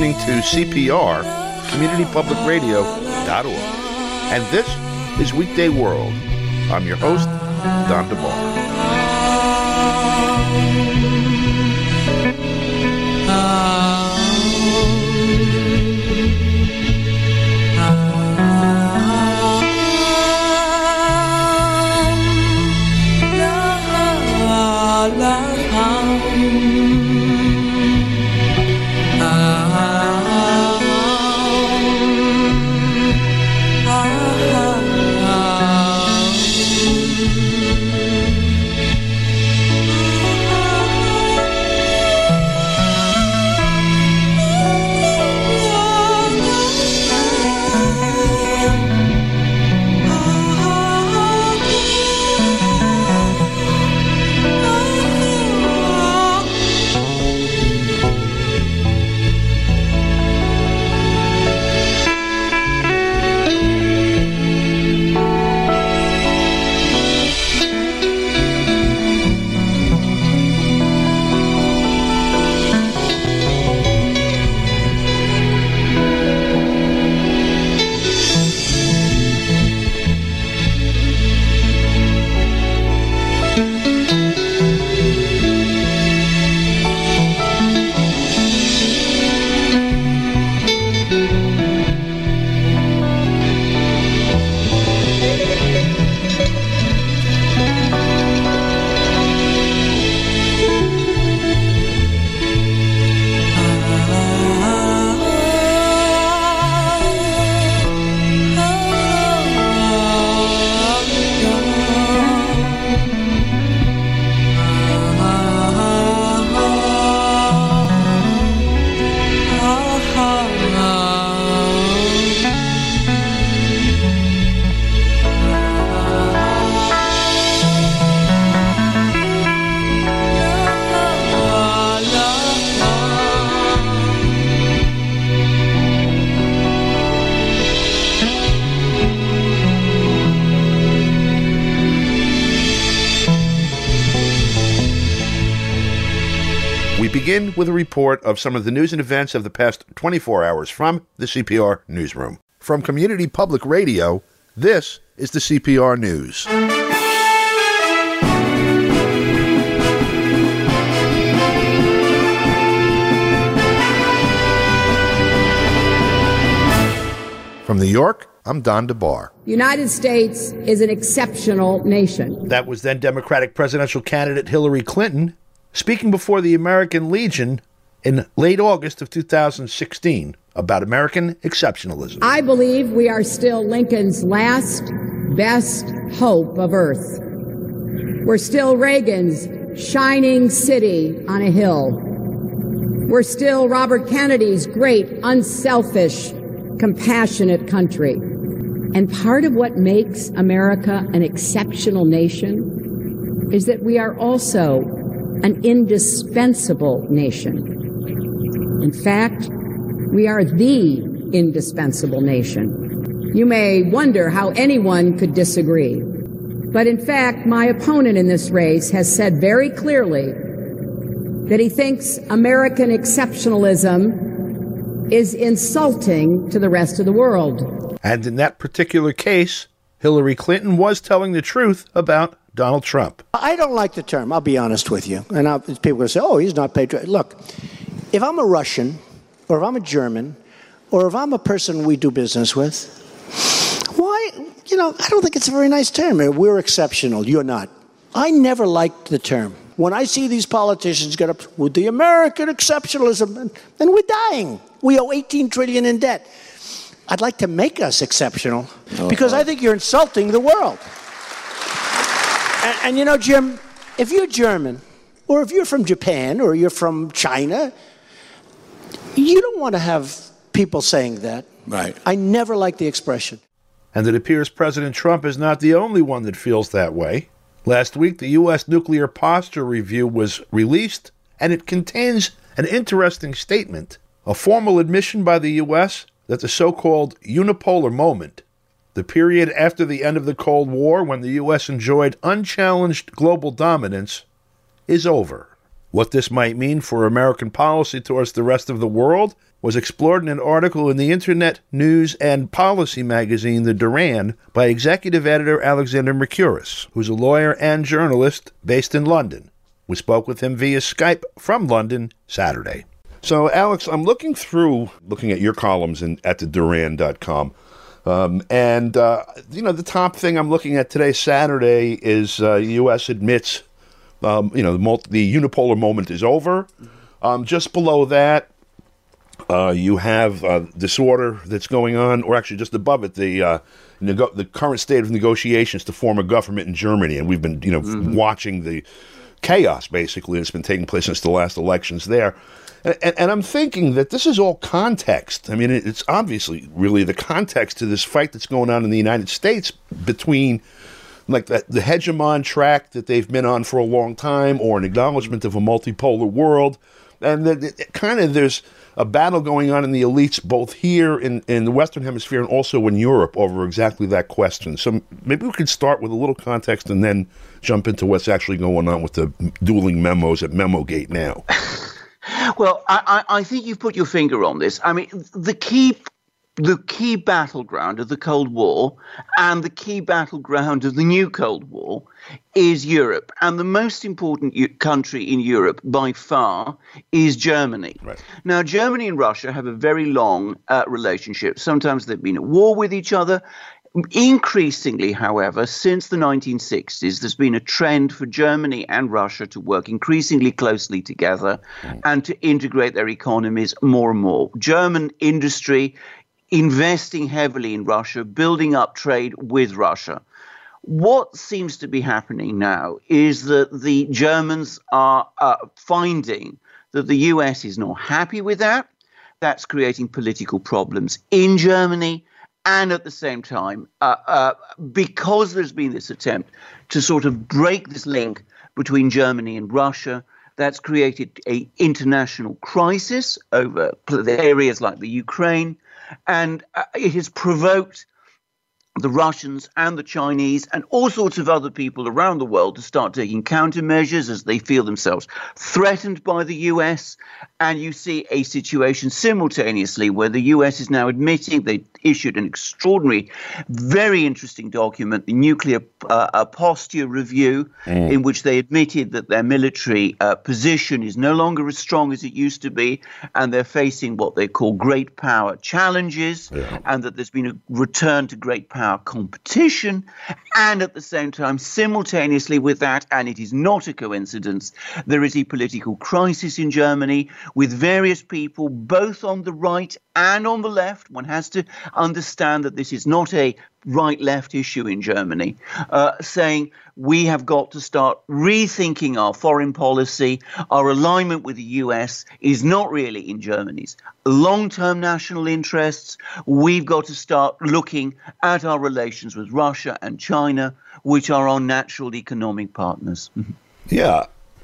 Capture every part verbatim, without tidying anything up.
listening to C P R, community public radio dot org. And this is Weekday World. I'm your host, Don DeBar. Begin with a report of some of the news and events of the past twenty-four hours from the C P R Newsroom. From Community Public Radio, this is the C P R News. From New York, I'm Don DeBar. The United States is an exceptional nation. That was then Democratic presidential candidate Hillary Clinton speaking before the American Legion in late August of two thousand sixteen about American exceptionalism. I believe we are still Lincoln's last, best hope of Earth. We're still Reagan's shining city on a hill. We're still Robert Kennedy's great, unselfish, compassionate country. And part of what makes America an exceptional nation is that we are also an indispensable nation. In fact, we are the indispensable nation. You may wonder how anyone could disagree. But in fact, my opponent in this race has said very clearly that he thinks American exceptionalism is insulting to the rest of the world. And in that particular case, Hillary Clinton was telling the truth about Donald Trump. I don't like the term, I'll be honest with you. And I'll, people will say, oh, he's not patriotic. Look, if I'm a Russian, or if I'm a German, or if I'm a person we do business with, why, you know, I don't think it's a very nice term. We're exceptional, you're not. I never liked the term. When I see these politicians get up with the American exceptionalism, and, and we're dying. We owe eighteen trillion dollars in debt. I'd like to make us exceptional, oh, because oh. I think you're insulting the world. And, and you know, Jim, if you're German, or if you're from Japan, or you're from China, you don't want to have people saying that. Right. I never liked the expression. And it appears President Trump is not the only one that feels that way. Last week, the U S Nuclear Posture Review was released, and it contains an interesting statement, a formal admission by the U S that the so-called unipolar moment, the period after the end of the Cold War when the U S enjoyed unchallenged global dominance, is over. What this might mean for American policy towards the rest of the world was explored in an article in the Internet News and Policy magazine, The Duran, by executive editor Alexander Mercouris, who's a lawyer and journalist based in London. We spoke with him via Skype from London Saturday. So, Alex, I'm looking through, looking at your columns in, at the duran dot com, um, and, uh, you know, the top thing I'm looking at today, Saturday, is uh, U S admits, um, you know, the, multi- the unipolar moment is over. Um, just below that, Uh, you have uh, disorder that's going on, or actually just above it, the uh, nego- the current state of negotiations to form a government in Germany, and we've been, you know, mm-hmm. watching the chaos basically that's been taking place since the last elections there. And, and, and I'm thinking that this is all context. I mean, it, it's obviously really the context to this fight that's going on in the United States between, like, the, the hegemon track that they've been on for a long time, or an acknowledgement of a multipolar world, and that it, it kind of there's a battle going on in the elites, both here in, in the Western Hemisphere and also in Europe, over exactly that question. So maybe we could start with a little context and then jump into what's actually going on with the dueling memos at Memogate now. Well, I, I think you've put your finger on this. I mean, the key the key battleground of the Cold War and the key battleground of the new Cold War is Europe. And the most important u- country in Europe by far is Germany. Right. Now, Germany and Russia have a very long uh, relationship. Sometimes they've been at war with each other. Increasingly, however, since the nineteen sixties, there's been a trend for Germany and Russia to work increasingly closely together mm. and to integrate their economies more and more. German industry investing heavily in Russia, building up trade with Russia. What seems to be happening now is that the Germans are uh, finding that the U S is not happy with that. That's creating political problems in Germany. And at the same time, uh, uh, because there's been this attempt to sort of break this link between Germany and Russia, that's created an international crisis over areas like the Ukraine. And uh, it has provoked the Russians and the Chinese and all sorts of other people around the world to start taking countermeasures as they feel themselves threatened by the U S. And you see a situation simultaneously where the U S is now admitting they issued an extraordinary, very interesting document, the Nuclear uh, Posture Review, mm. in which they admitted that their military uh, position is no longer as strong as it used to be, and they're facing what they call great power challenges, yeah. and that there's been a return to great power competition, and at the same time, simultaneously with that, and it is not a coincidence, there is a political crisis in Germany with various people, both on the right and on the left. One has to understand that this is not a right-left issue in Germany, uh, saying we have got to start rethinking our foreign policy. Our alignment with the U S is not really in Germany's long-term national interests. We've got to start looking at our relations with Russia and China, which are our natural economic partners. Yeah.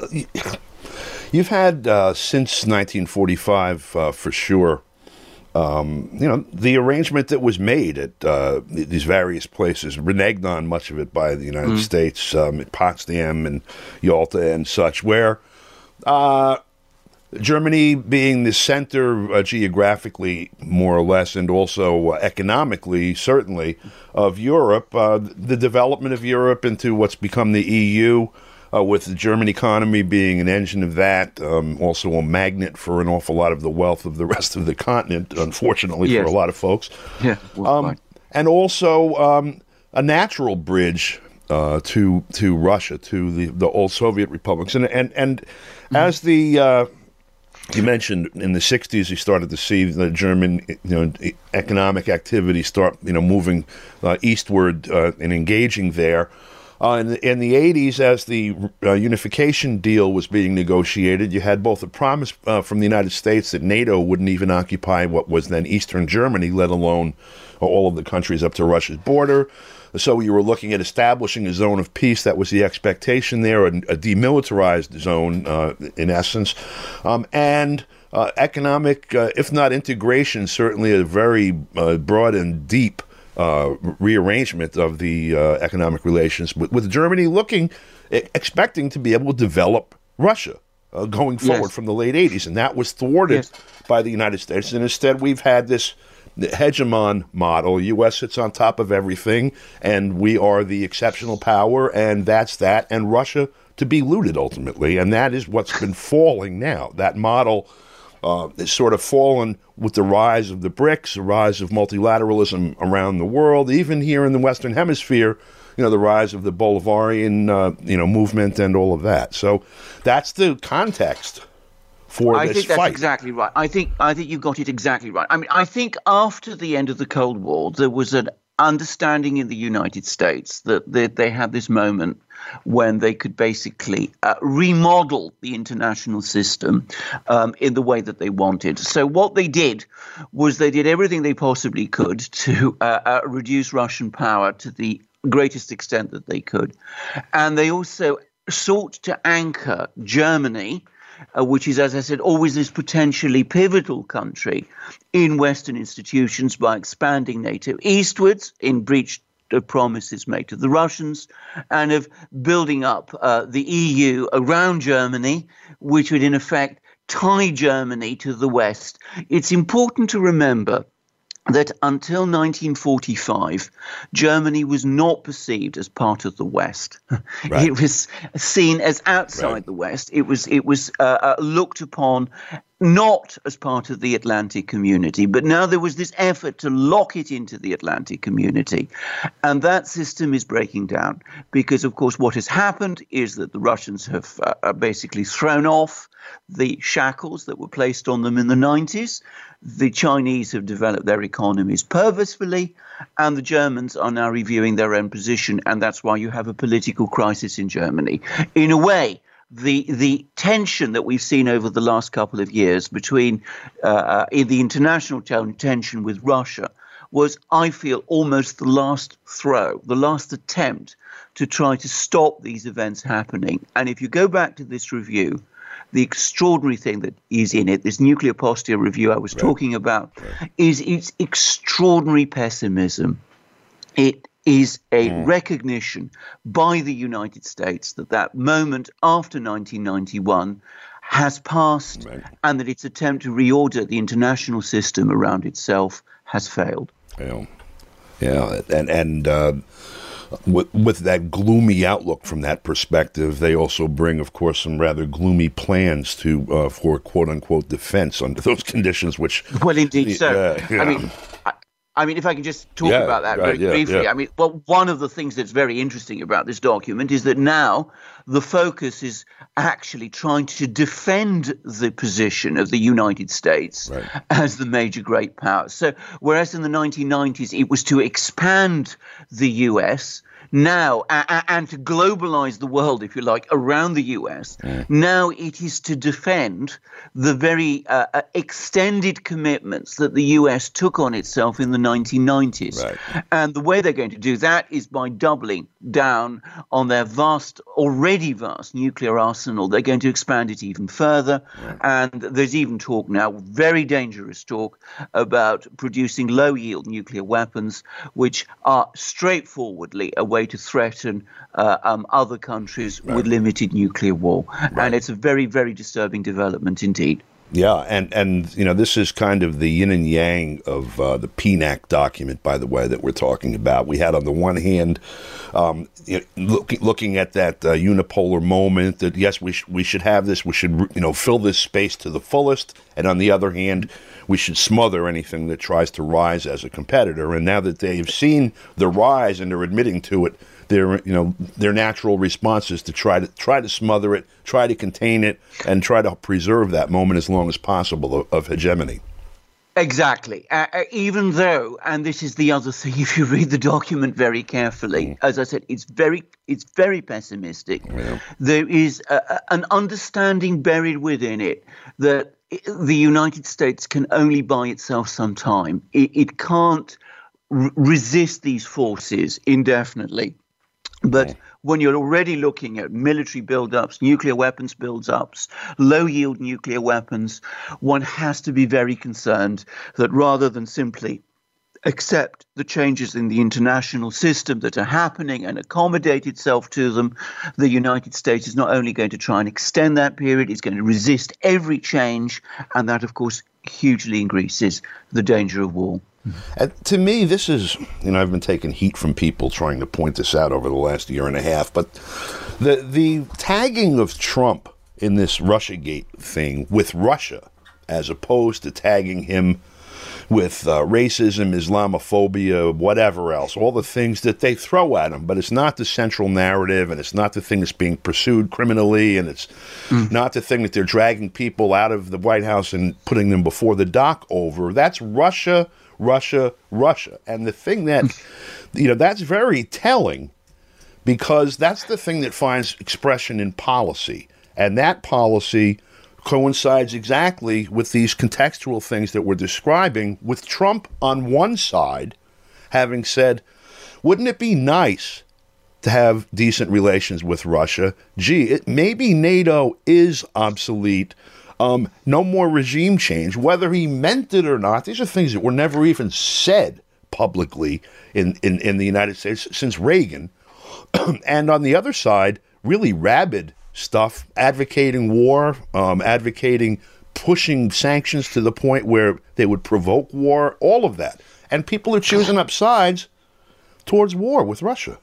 You've had, uh, since nineteen forty-five, uh, for sure, Um, you know, the arrangement that was made at uh, these various places, reneged on much of it by the United mm. States, um, at Potsdam and Yalta and such, where uh, Germany being the center uh, geographically, more or less, and also uh, economically, certainly, of Europe, uh, the development of Europe into what's become the E U, Uh, with the German economy being an engine of that, um, also a magnet for an awful lot of the wealth of the rest of the continent, unfortunately, yes. for a lot of folks. Yeah, um, and also um, a natural bridge uh, to to Russia, to the, the old Soviet republics. And and, and mm-hmm. as the, uh, you mentioned, in the sixties, you started to see the German you know, economic activity start you know, moving uh, eastward uh, and engaging there. Uh, in, the, in the eighties, as the uh, unification deal was being negotiated, you had both a promise uh, from the United States that NATO wouldn't even occupy what was then Eastern Germany, let alone uh, all of the countries up to Russia's border. So you were looking at establishing a zone of peace. That was the expectation there, a, a demilitarized zone, uh, in essence. Um, and uh, economic, uh, if not integration, certainly a very uh, broad and deep Uh, rearrangement of the uh, economic relations with, with Germany looking, e- expecting to be able to develop Russia. uh, going forward yes. from the late eighties, and that was thwarted yes. by the United States. And instead, we've had this hegemon model. U S sits on top of everything, and we are the exceptional power, and that's that, and Russia to be looted ultimately. And that is what's been falling now. That model uh, is sort of fallen with the rise of the BRICS, the rise of multilateralism around the world, even here in the Western Hemisphere, you know, the rise of the Bolivarian, uh, you know, movement and all of that. So that's the context for I this think that's fight. exactly right. I think I think you've got it exactly right. I mean, I think after the end of the Cold War, there was an understanding in the United States that they, they had this moment when they could basically uh, remodel the international system um, in the way that they wanted. So what they did was they did everything they possibly could to uh, uh, reduce Russian power to the greatest extent that they could. And they also sought to anchor Germany, Uh, which is, as I said, always this potentially pivotal country in Western institutions, by expanding NATO eastwards in breach of promises made to the Russians, and of building up uh, the E U around Germany, which would in effect tie Germany to the West. It's important to remember that until nineteen forty-five, Germany was not perceived as part of the West. Right. It was seen as outside right. the West. It was it was uh, uh, looked upon not as part of the Atlantic community. But now there was this effort to lock it into the Atlantic community. And that system is breaking down because, of course, what has happened is that the Russians have uh, basically thrown off the shackles that were placed on them in the nineties. The Chinese have developed their economies purposefully, and the Germans are now reviewing their own position. And that's why you have a political crisis in Germany. In a way, the the tension that we've seen over the last couple of years between uh, in the international tension with Russia was, I feel, almost the last throw, the last attempt to try to stop these events happening. And if you go back to this review, the extraordinary thing that is in it, this nuclear posture review I was right. talking about, right. is its extraordinary pessimism. It is a mm. recognition by the United States that that moment after nineteen ninety-one has passed, right. and that its attempt to reorder the international system around itself has failed. Yeah, yeah, and and uh, with, with that gloomy outlook from that perspective, they also bring, of course, some rather gloomy plans to uh, for quote unquote defense under those conditions. Which, well, indeed, so uh, yeah. I mean. I, I mean, if I can just talk yeah, about that right, very yeah, briefly. yeah. I mean, well, one of the things that's very interesting about this document is that now the focus is actually trying to defend the position of the United States right. as the major great power. So whereas in the nineteen nineties it was to expand the U S, now, uh, and to globalize the world, if you like, around the U S, mm. now it is to defend the very uh, extended commitments that the U S took on itself in the nineteen nineties. Right. And the way they're going to do that is by doubling down on their vast, already vast nuclear arsenal. They're going to expand it even further. Right. And there's even talk now, very dangerous talk, about producing low-yield nuclear weapons, which are straightforwardly a way to threaten uh, um, other countries right. with limited nuclear war. Right. And it's a very, very disturbing development indeed. Yeah, and, and you know, this is kind of the yin and yang of uh, the P N A C document, by the way, that we're talking about. We had on the one hand, um, you know, look, looking at that uh, unipolar moment that, yes, we, sh- we should have this, we should, you know, fill this space to the fullest, and on the other hand, we should smother anything that tries to rise as a competitor. And now that they've seen the rise and they're admitting to it, their you know their natural response is to try to try to smother it, try to contain it, and try to preserve that moment as long as possible of, of hegemony. Exactly. Uh, even though, and this is the other thing, if you read the document very carefully, mm. as I said, it's very it's very pessimistic. Yeah. There is a, a, an understanding buried within it that the United States can only buy itself some time. It, it can't r- resist these forces indefinitely. But yeah. when you're already looking at military buildups, nuclear weapons buildups, low-yield nuclear weapons, one has to be very concerned that rather than simply accept the changes in the international system that are happening and accommodate itself to them. The United States is not only going to try and extend that period, it's going to resist every change. And that, of course, hugely increases the danger of war. And to me, this is, you know, I've been taking heat from people trying to point this out over the last year and a half, but the the tagging of Trump in this Russiagate thing with Russia, as opposed to tagging him with uh, racism, Islamophobia, whatever else, all the things that they throw at him, but it's not the central narrative, and it's not the thing that's being pursued criminally, and it's mm. not the thing that they're dragging people out of the White House and putting them before the dock over. That's Russia, Russia, Russia. And the thing that, you know, that's very telling, because that's the thing that finds expression in policy. And that policy coincides exactly with these contextual things that we're describing, with Trump on one side having said, wouldn't it be nice to have decent relations with Russia? Gee, it, maybe NATO is obsolete. Um, no more regime change. Whether he meant it or not, these are things that were never even said publicly in, in, in the United States since Reagan. And on the other side, really rabid stuff, advocating war, um, advocating pushing sanctions to the point where they would provoke war, all of that. And people are choosing up sides towards war with Russia.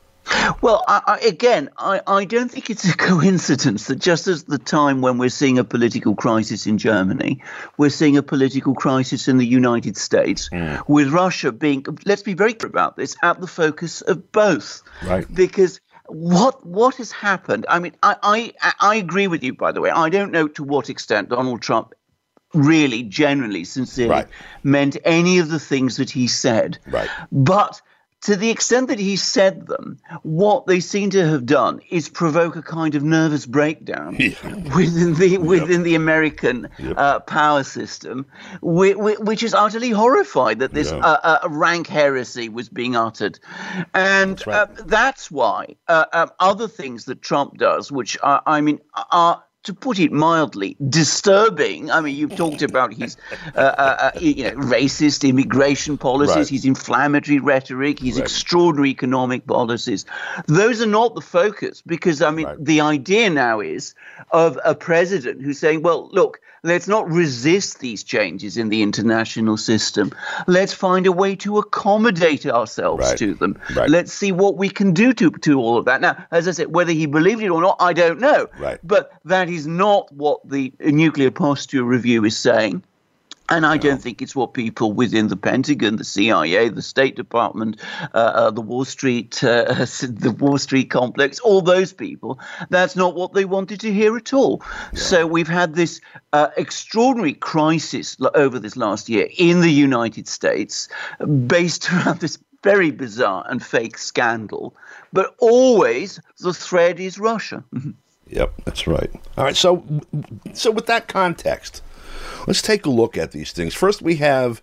Well, I, I, again, I, I don't think it's a coincidence that just as the time when we're seeing a political crisis in Germany, we're seeing a political crisis in the United States, mm. with Russia being, let's be very clear about this, at the focus of both. Right. Because What what has happened? I mean, I, I I agree with you, by the way. I don't know to what extent Donald Trump really, generally, sincerely right. meant any of the things that he said. Right. But to the extent that he said them, what they seem to have done is provoke a kind of nervous breakdown yeah. within the within yep. the American yep. uh, power system, which, which is utterly horrified that this yeah. uh, uh, rank heresy was being uttered. And that's, right. uh, that's why uh, um, other things that Trump does, which are, I mean, are, to put it mildly, disturbing. I mean, you've talked about his, uh, uh, you know, racist immigration policies, right. his inflammatory rhetoric, his right. extraordinary economic policies. Those are not the focus, because, I mean, right. the idea now is of a president who's saying, well, look, let's not resist these changes in the international system. Let's find a way to accommodate ourselves right. to them. Right. Let's see what we can do to, to all of that. Now, as I said, whether he believed it or not, I don't know. Right. But that is not what the Nuclear Posture Review is saying. And I don't think it's what people within the Pentagon, the C I A, the State Department, uh, uh, the Wall Street, uh, the Wall Street complex, all those people, that's not what they wanted to hear at all. Yeah. So we've had this uh, extraordinary crisis over this last year in the United States based around this very bizarre and fake scandal. But always the thread is Russia. Yep, that's right. All right, so so with that context, let's take a look at these things. First, we have,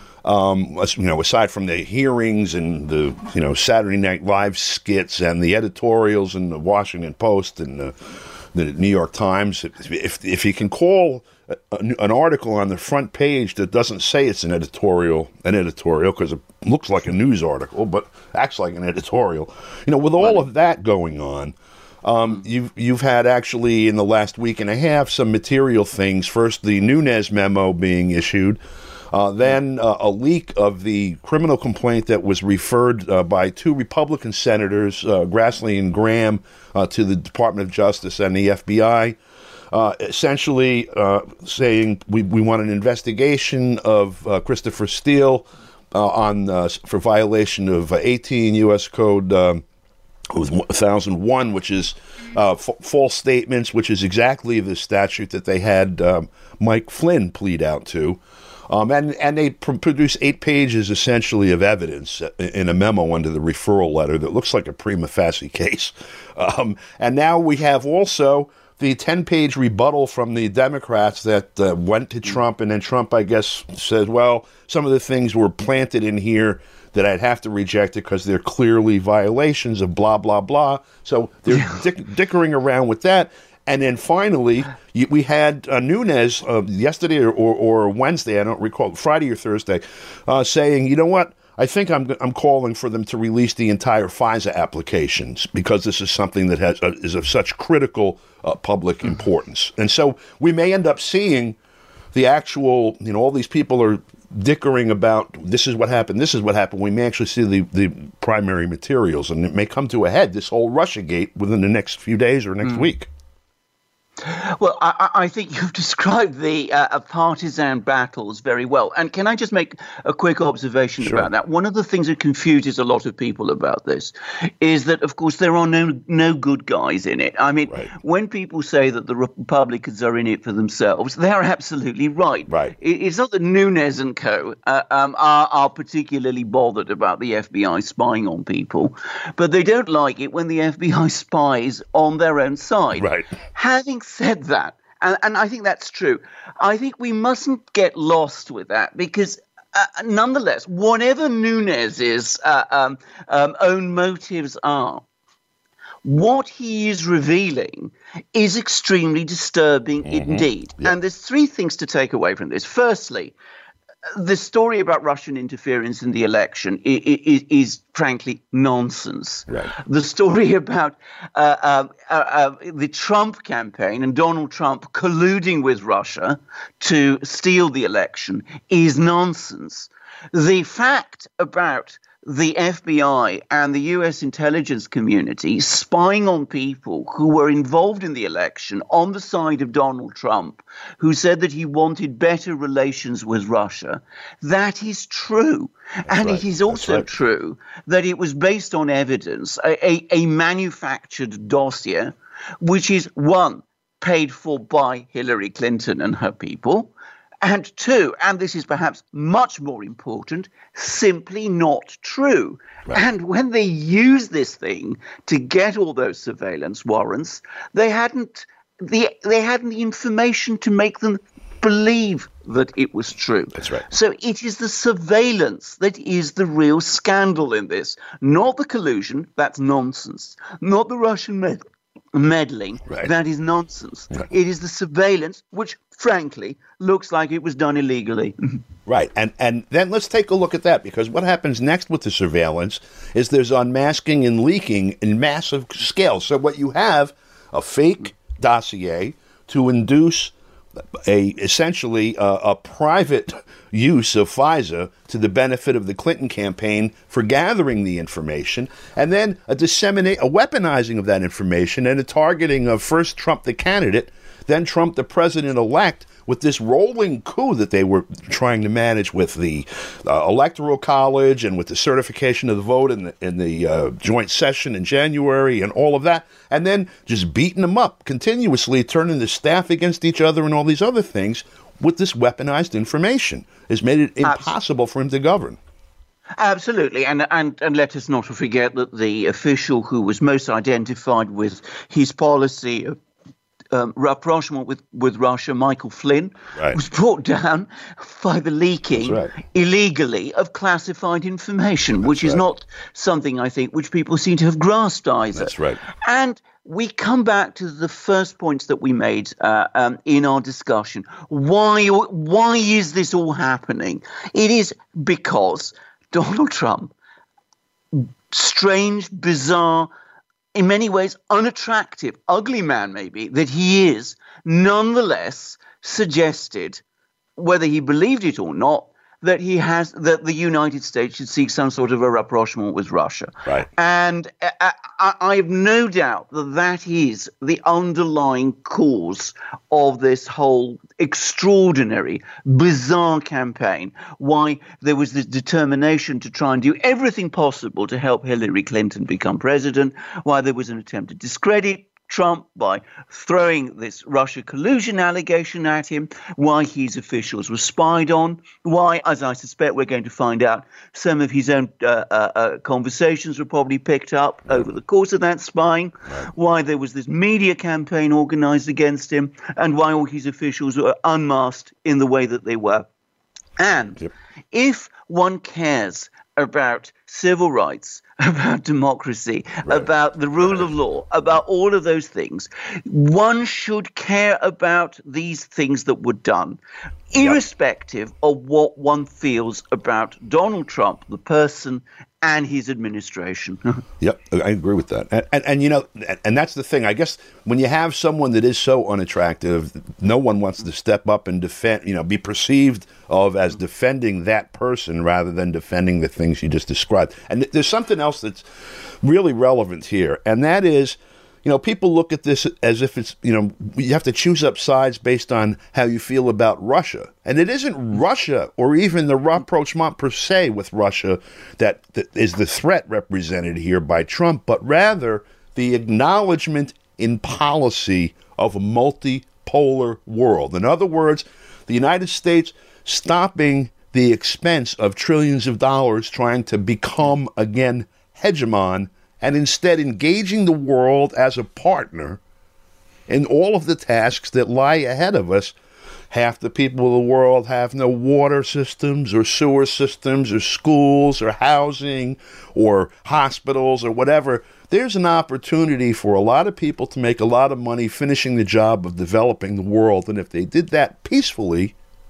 um, you know, aside from the hearings and the, you know, Saturday Night Live skits and the editorials in the Washington Post and the, the New York Times, if if you can call a, an article on the front page that doesn't say it's an editorial, an editorial because it looks like a news article, but acts like an editorial, you know, with all of that going on. Um, you've, you've had actually in the last week and a half some material things. First, the Nunes memo being issued, uh, then uh, a leak of the criminal complaint that was referred uh, by two Republican senators, uh, Grassley and Graham, uh, to the Department of Justice and the F B I, uh, essentially uh, saying we, we want an investigation of uh, Christopher Steele uh, on uh, for violation of uh, eighteen U S Code um, with one thousand one, which is uh, f- false statements, which is exactly the statute that they had um, Mike Flynn plead out to. Um, and, and they pr- produce eight pages, essentially, of evidence in a memo under the referral letter that looks like a prima facie case. Um, and now we have also the ten-page rebuttal from the Democrats that uh, went to Trump, and then Trump, I guess, said, well, some of the things were planted in here that I'd have to reject it because they're clearly violations of blah, blah, blah. So they're dick- dickering around with that. And then finally, you, we had uh, Nunes uh, yesterday or, or, or Wednesday, I don't recall, Friday or Thursday, uh, saying, you know what? I think I'm I'm calling for them to release the entire FISA applications because this is something that has uh, is of such critical uh, public mm-hmm. importance. And so we may end up seeing the actual, you know, all these people are dickering about this is what happened, this is what happened. We may actually see the, the primary materials, and it may come to a head, this whole Russiagate, within the next few days or next mm. week. Well, I, I think you've described the uh, partisan battles very well. And can I just make a quick observation sure. about that? One of the things that confuses a lot of people about this is that, of course, there are no no good guys in it. I mean, right. when people say that the Republicans are in it for themselves, they are absolutely right. Right. It, it's not that Nunes and co. Uh, um, are, are particularly bothered about the F B I spying on people, but they don't like it when the F B I spies on their own side. Right. Having said that, and, and I think that's true, I think we mustn't get lost with that because uh, nonetheless, whatever Nunes's uh, um, um, own motives are, what he is revealing is extremely disturbing mm-hmm. indeed. Yep. And there's three things to take away from this. Firstly, the story about Russian interference in the election is, is, is frankly nonsense. Right. The story about uh, uh, uh, uh, the Trump campaign and Donald Trump colluding with Russia to steal the election is nonsense. The fact about the F B I and the U S intelligence community spying on people who were involved in the election on the side of Donald Trump, who said that he wanted better relations with Russia, that is true. That's and right. it is also right. true that it was based on evidence, a, a, a manufactured dossier, which is, one, paid for by Hillary Clinton and her people, and two, and this is perhaps much more important, simply not true. Right. And when they used this thing to get all those surveillance warrants, they hadn't the they hadn't the information to make them believe that it was true. That's right. So it is the surveillance that is the real scandal in this, not the collusion. That's nonsense. Not the Russian med- meddling. Right. That is nonsense. Right. It is the surveillance, which frankly looks like it was done illegally. Right. And and then let's take a look at that, because what happens next with the surveillance is there's unmasking and leaking in massive scale. So what you have, a fake dossier to induce a essentially a, a private use of FISA to the benefit of the Clinton campaign for gathering the information, and then a disseminate a weaponizing of that information and a targeting of first Trump the candidate, then Trump the president-elect, with this rolling coup that they were trying to manage with the uh, Electoral College and with the certification of the vote in the, in the uh, joint session in January and all of that, and then just beating them up continuously, turning the staff against each other and all these other things with this weaponized information has made it impossible for him to govern. Absolutely. And, and and let us not forget that the official who was most identified with his policy of Um, rapprochement with, with Russia, Michael Flynn, right. was brought down by the leaking right. illegally of classified information, That's which is right. not something I think which people seem to have grasped either. That's right. And we come back to the first points that we made uh, um, in our discussion. Why, why is this all happening? It is because Donald Trump, strange, bizarre, in many ways unattractive, ugly man maybe, that he is, nonetheless suggested, whether he believed it or not, that he has that the United States should seek some sort of a rapprochement with Russia. Right. And I, I, I have no doubt that that is the underlying cause of this whole extraordinary, bizarre campaign, why there was this determination to try and do everything possible to help Hillary Clinton become president, why there was an attempt to discredit Trump by throwing this Russia collusion allegation at him, why his officials were spied on, why, as I suspect we're going to find out, some of his own uh, uh, uh, conversations were probably picked up over the course of that spying, right. why there was this media campaign organized against him, and why all his officials were unmasked in the way that they were. And yep. if one cares about civil rights, about democracy, right. about the rule of law, about all of those things. One should care about these things that were done, irrespective yep. of what one feels about Donald Trump, the person, and his administration. Yep, I agree with that. And, and, and, you know, and that's the thing. I guess when you have someone that is so unattractive, no one wants to step up and defend, you know, be perceived of as defending that person rather than defending the things you just described. And th- there's something else that's really relevant here, and that is, you know, people look at this as if it's, you know, you have to choose up sides based on how you feel about Russia. And it isn't Russia or even the rapprochement per se with Russia that, that is the threat represented here by Trump, but rather the acknowledgement in policy of a multipolar world. In other words, the United States stopping the expense of trillions of dollars trying to become, again, hegemon, and instead engaging the world as a partner in all of the tasks that lie ahead of us. Half the people of the world have no water systems or sewer systems or schools or housing or hospitals or whatever. There's an opportunity for a lot of people to make a lot of money finishing the job of developing the world. And if they did that peacefully,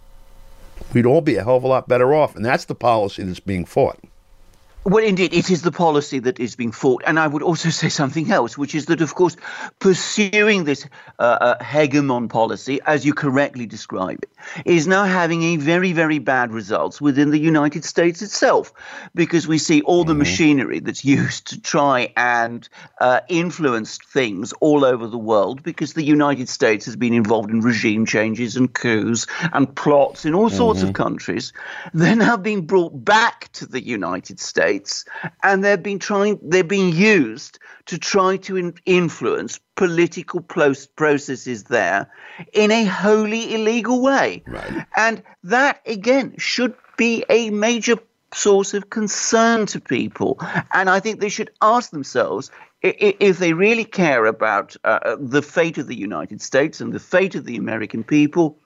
we'd all be a hell of a lot better off. And that's the policy that's being fought. Well, indeed, it is the policy that is being fought. And I would also say something else, which is that, of course, pursuing this uh, uh, hegemon policy, as you correctly describe it, is now having a very, very bad results within the United States itself, because we see all the mm-hmm. machinery that's used to try and uh, influence things all over the world, because the United States has been involved in regime changes and coups and plots in all mm-hmm. sorts of countries. They're now being brought back to the United States. And they're being trying, they're being used to try to in, influence political plos- processes there in a wholly illegal way. Right. And that, again, should be a major source of concern to people. And I think they should ask themselves, if they really care about uh, the fate of the United States and the fate of the American people,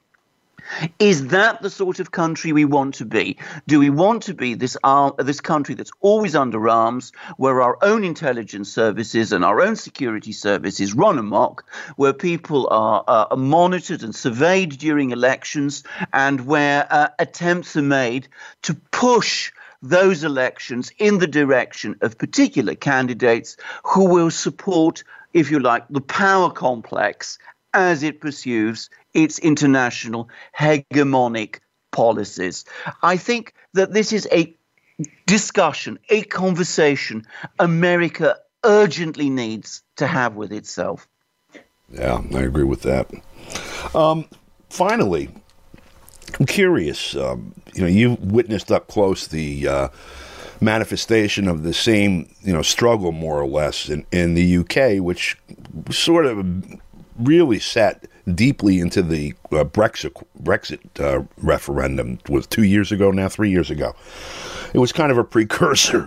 is that the sort of country we want to be? Do we want to be this arm, this country that's always under arms, where our own intelligence services and our own security services run amok, where people are uh, monitored and surveyed during elections, and where uh, attempts are made to push those elections in the direction of particular candidates who will support, if you like, the power complex as it pursues its international hegemonic policies? I think that this is a discussion, a conversation America urgently needs to have with itself. Yeah, I agree with that. Um, finally, I'm curious, um, you know, you witnessed up close the uh, manifestation of the same, you know, struggle more or less in, in the U K, which sort of really sat deeply into the uh, Brexit Brexit uh, referendum. It was two years ago now, three years ago. It was kind of a precursor.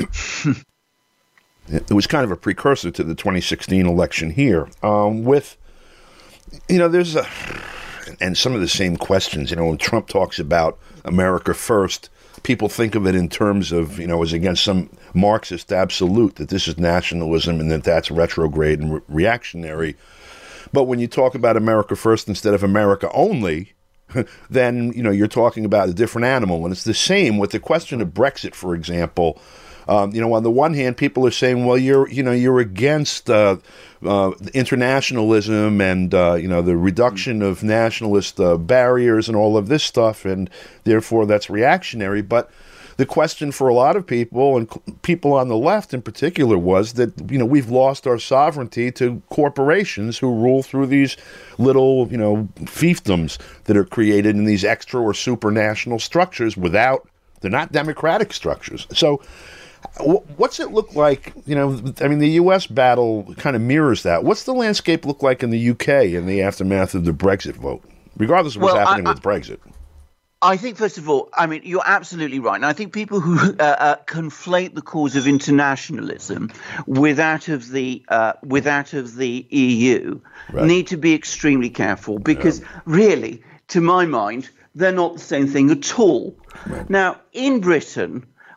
It was kind of a precursor to the twenty sixteen election here. Um, with, you know, there's a, and some of the same questions. You know, when Trump talks about America first, people think of it in terms of, you know, as against some Marxist absolute, that this is nationalism and that that's retrograde and re- reactionary. But when you talk about America first instead of America only, then, you know, you're talking about a different animal. And it's the same with the question of Brexit, for example. Um, you know, on the one hand, people are saying, well, you're, you know, you're against uh, uh, internationalism and, uh, you know, the reduction of nationalist uh, barriers and all of this stuff, and therefore that's reactionary. But the question for a lot of people, and people on the left in particular, was that, you know, we've lost our sovereignty to corporations who rule through these little, you know, fiefdoms that are created in these extra or supranational structures without, they're not democratic structures. So what's it look like? You know, I mean, the U S battle kind of mirrors that. What's the landscape look like in the U K in the aftermath of the Brexit vote, regardless of what's well, happening I, I, with Brexit? I think, first of all, I mean, you're absolutely right. And I think people who uh, uh, conflate the cause of internationalism with that of the uh, with that of the E U right. need to be extremely careful, because yeah. really, to my mind, they're not the same thing at all. Right. Now, in Britain,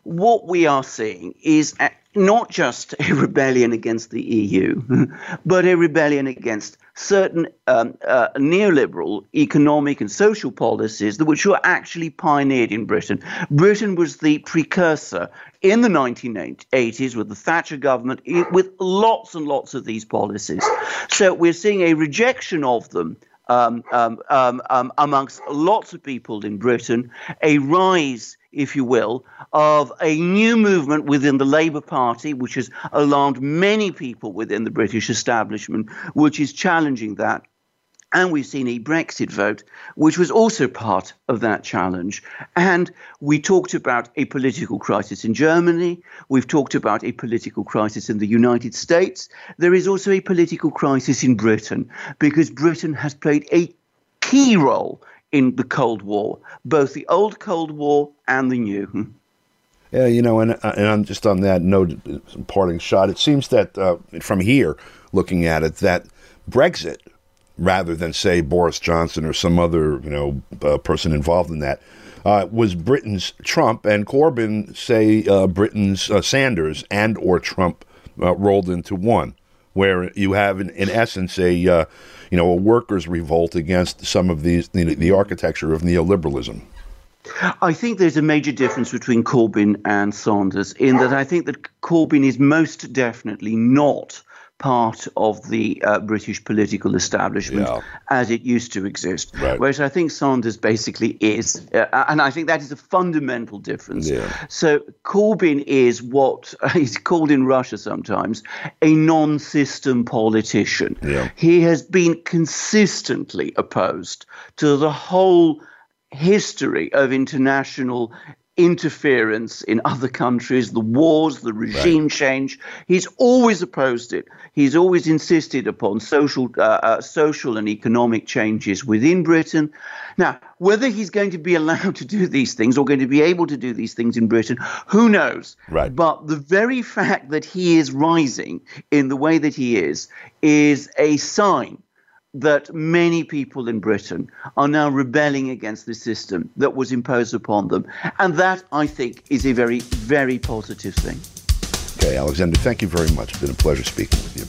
what we are seeing is not just a rebellion against the E U, but a rebellion against certain um, uh, neoliberal economic and social policies that which were actually pioneered in Britain. Britain was the precursor in the nineteen eighties with the Thatcher government with lots and lots of these policies. So we're seeing a rejection of them um, um, um, um, amongst lots of people in Britain, a rise, if you will, of a new movement within the Labour Party, which has alarmed many people within the British establishment, which is challenging that. And we've seen a Brexit vote, which was also part of that challenge. And we talked about a political crisis in Germany. We've talked about a political crisis in the United States. There is also a political crisis in Britain, because Britain has played a key role in the Cold War, both the old Cold War and the new. Yeah, you know, and, and I'm just on that note, parting shot, it seems that uh, from here, looking at it, that Brexit, rather than, say, Boris Johnson or some other, you know, uh, person involved in that, uh, was Britain's Trump, and Corbyn, say, uh, Britain's uh, Sanders and or Trump uh, rolled into one, where you have, in, in essence, a, uh, you know, a workers' revolt against some of these, the, the architecture of neoliberalism. I think there's a major difference between Corbyn and Sanders in that I think that Corbyn is most definitely not part of the uh, British political establishment yeah. as it used to exist, right. Whereas I think Sanders basically is, uh, and I think that is a fundamental difference. Yeah. So Corbyn is what is called in Russia sometimes a non-system politician. Yeah. He has been consistently opposed to the whole history of international interference in other countries, the wars, the regime right. change. He's always opposed it. He's always insisted upon social, uh, uh, social and economic changes within Britain. Now, whether he's going to be allowed to do these things or going to be able to do these things in Britain, who knows? Right. But the very fact that he is rising in the way that he is, is a sign that many people in Britain are now rebelling against the system that was imposed upon them. And that, I think, is a very, very positive thing. Okay, Alexander, thank you very much. It's been a pleasure speaking with you.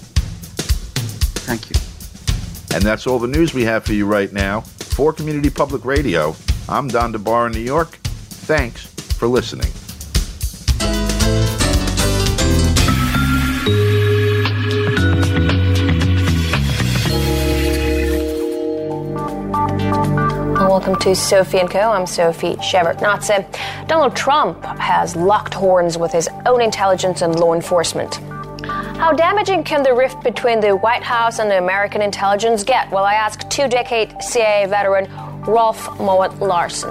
Thank you. And that's all the news we have for you right now. For Community Public Radio, I'm Don DeBar in New York. Thanks for listening. Welcome to Sophie and Co. I'm Sophie Shevardnadze. Donald Trump has locked horns with his own intelligence and law enforcement. How damaging can the rift between the White House and the American intelligence get? Well, I asked two-decade C I A veteran Rolf Mowat-Larsen.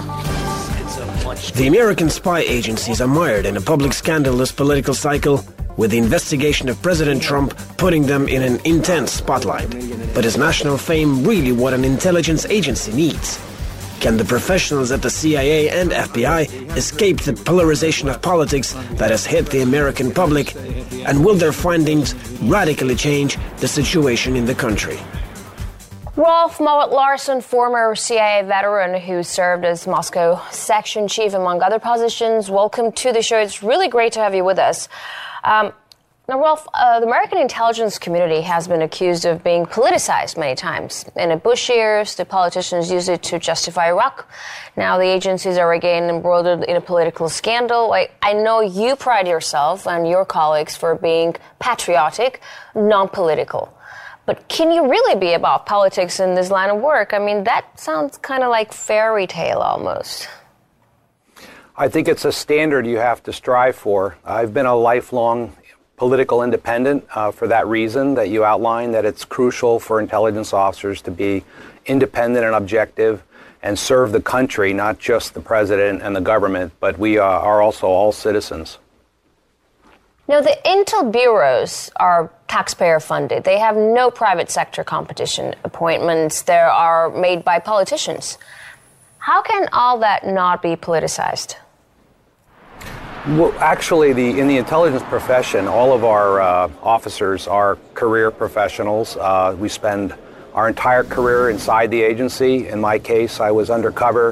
The American spy agencies are mired in a public scandalous political cycle, with the investigation of President Trump putting them in an intense spotlight. But is national fame really what an intelligence agency needs? Can the professionals at the C I A and F B I escape the polarization of politics that has hit the American public? And will their findings radically change the situation in the country? Rolf Mowat-Larsen, former C I A veteran who served as Moscow section chief, among other positions. Welcome to the show. It's really great to have you with us. Um, now, Rolf, uh, the American intelligence community has been accused of being politicized many times. In the Bush years, the politicians used it to justify Iraq. Now the agencies are again embroiled in a political scandal. I, I know you pride yourself and your colleagues for being patriotic, non-political. But can you really be about politics in this line of work? I mean, that sounds kind of like fairy tale almost. I think it's a standard you have to strive for. I've been a lifelong political independent uh, for that reason that you outlined, that it's crucial for intelligence officers to be independent and objective and serve the country, not just the president and the government, but we uh, are also all citizens. Now, the intel bureaus are taxpayer funded. They have no private sector competition. Appointments there are made by politicians. How can all that not be politicized? Well, actually, the in the intelligence profession, all of our uh, officers are career professionals. Uh, we spend our entire career inside the agency. In my case, I was undercover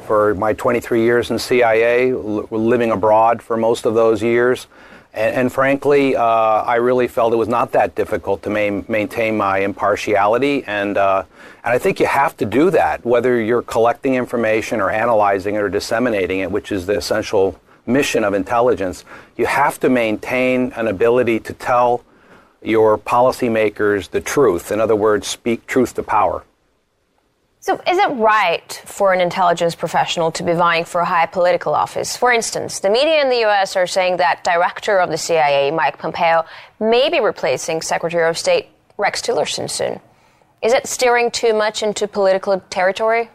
for my twenty-three years in C I A, li- living abroad for most of those years. And, and frankly, uh, I really felt it was not that difficult to ma- maintain my impartiality. And, uh, and I think you have to do that, whether you're collecting information or analyzing it or disseminating it, which is the essential mission of intelligence. You have to maintain an ability to tell your policymakers the truth. In other words, speak truth to power. So is it right for an intelligence professional to be vying for a high political office? For instance, the media in the U S are saying that director of the C I A, Mike Pompeo, may be replacing Secretary of State Rex Tillerson soon. Is it steering too much into political territory?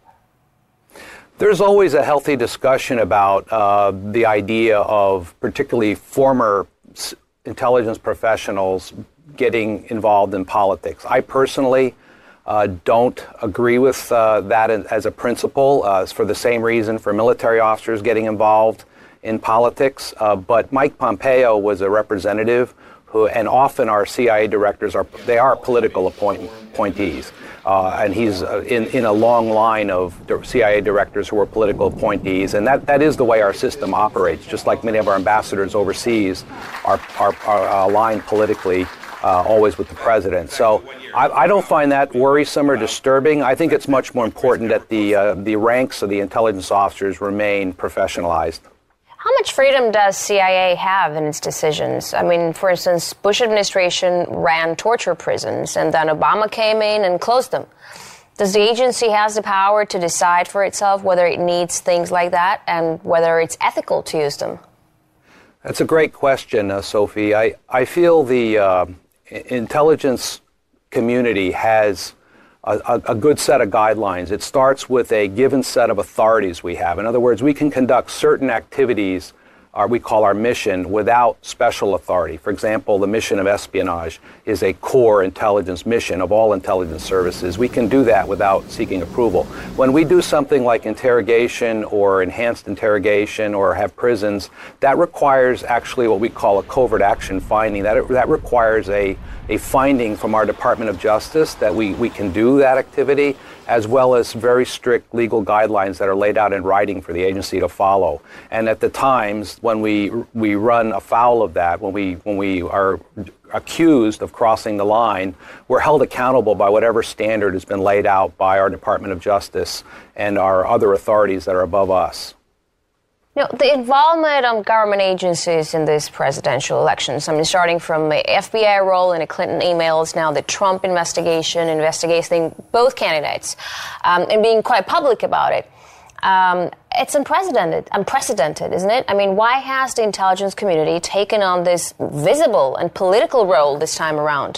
There's always a healthy discussion about uh, the idea of particularly former s- intelligence professionals getting involved in politics. I personally Uh, don't agree with uh, that as a principle uh, for the same reason for military officers getting involved in politics. Uh, but Mike Pompeo was a representative who, and often our C I A directors are, they are political appoint, appointees. Uh, and he's uh, in, in a long line of C I A directors who are political appointees. And that, that is the way our system operates, just like many of our ambassadors overseas are, are, are aligned politically Uh, always with the president. So I, I don't find that worrisome or disturbing. I think it's much more important that the uh, the ranks of the intelligence officers remain professionalized. How much freedom does C I A have in its decisions? I mean, for instance, Bush administration ran torture prisons, and then Obama came in and closed them. Does the agency have the power to decide for itself whether it needs things like that and whether it's ethical to use them? That's a great question, uh, Sophie. I, I feel the uh, intelligence community has a, a, a good set of guidelines. It starts with a given set of authorities we have. In other words, we can conduct certain activities, or we call our mission, without special authority. For example, the mission of espionage is a core intelligence mission of all intelligence services. We can do that without seeking approval. When we do something like interrogation or enhanced interrogation or have prisons, that requires actually what we call a covert action finding. That, that requires a, a finding from our Department of Justice that we, we can do that activity, as well as very strict legal guidelines that are laid out in writing for the agency to follow. And at the times when we we run afoul of that, when we when we are accused of crossing the line, we're held accountable by whatever standard has been laid out by our Department of Justice and our other authorities that are above us. Now, the involvement of government agencies in these presidential elections, I mean, starting from the F B I role in the Clinton emails, now the Trump investigation, investigating both candidates, um, and being quite public about it. Um, it's unprecedented, unprecedented, isn't it? I mean, why has the intelligence community taken on this visible and political role this time around?